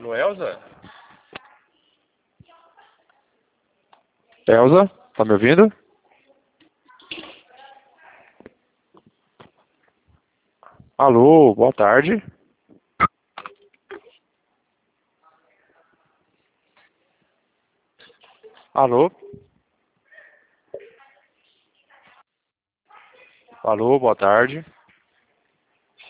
Alô, Elza? Elza, tá me ouvindo? Alô, boa tarde. Alô? Alô, boa tarde.